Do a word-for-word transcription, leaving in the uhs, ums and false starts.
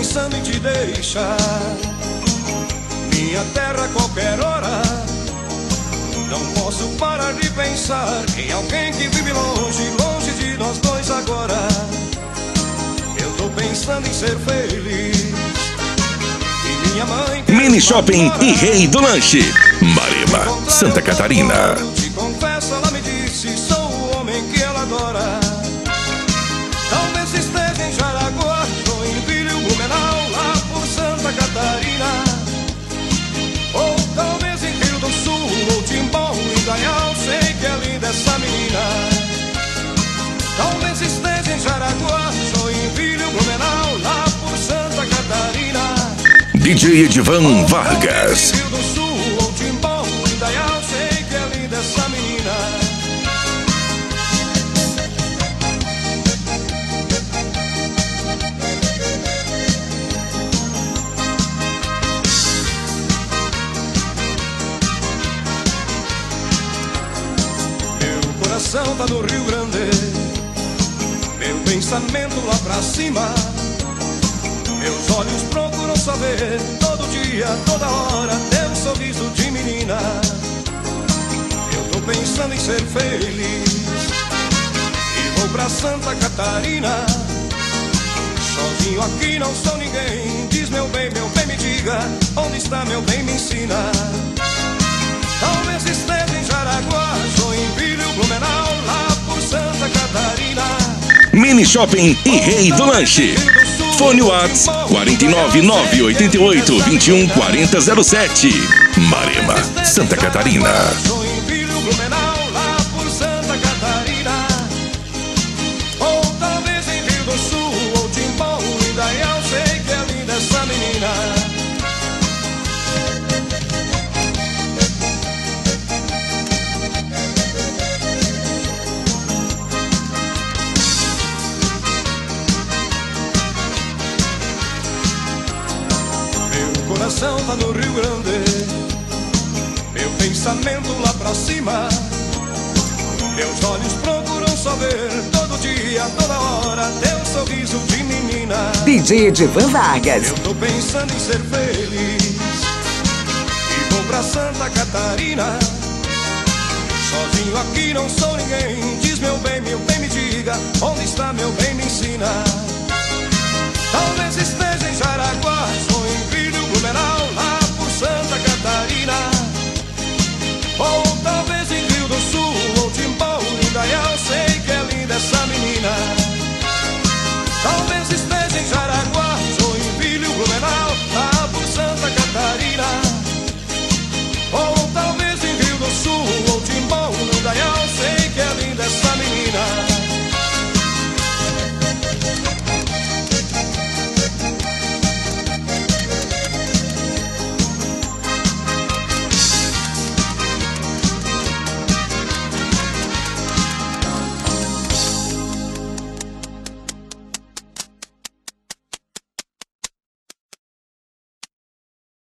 pensando em te deixar. Minha terra a qualquer hora. Não posso parar de pensar em alguém que vive longe, longe de nós dois agora. Eu tô pensando em ser feliz. E minha mãe Mini Shopping e Rei do Lanche, Marema, Santa Catarina. te confesso, ela me disse, sou o homem que ela adora. Talvez esteja em Jaraguá, Joinville, Blumenau, lá por Santa Catarina. Ou talvez em Rio do Sul, ou Timbó, Indaial, sei que é linda essa menina. Talvez esteja em Jaraguá, Joinville, Blumenau, lá por Santa Catarina. D J Edivan Vargas. Rio do Sul, ou Timbó, Indaial, sei que é linda essa menina. Meu coração tá no Rio Grande, meu pensamento lá pra cima. Meus olhos procuram saber todo dia, toda hora, teu sorriso de menina. Eu tô pensando em ser feliz e vou pra Santa Catarina. Sozinho aqui não sou ninguém. Diz meu bem, meu bem, me diga, onde está meu bem, me ensina. Talvez esteja em Jaraguá, Joinville, Blumenau, lá por Santa Catarina. Mini Shopping e Rei do Lanche. Fone WhatsApp quatro nove nove oito oito, dois um quatro zero zero sete. Marema, Santa Catarina. Joinville, Blumenau, lá por Santa Catarina. Ou talvez em Rio do Sul, ou Timbó, Indaial, sei que é linda essa menina. Meu coração tá no Rio Grande, meu pensamento lá pra cima. Meus olhos procuram saber todo dia, toda hora, teu sorriso de menina. D J Edivan Vargas. Eu tô pensando em ser feliz e vou pra Santa Catarina. Sozinho aqui não sou ninguém. Diz meu bem, meu bem, me diga, onde está meu bem, me ensina. Talvez esteja em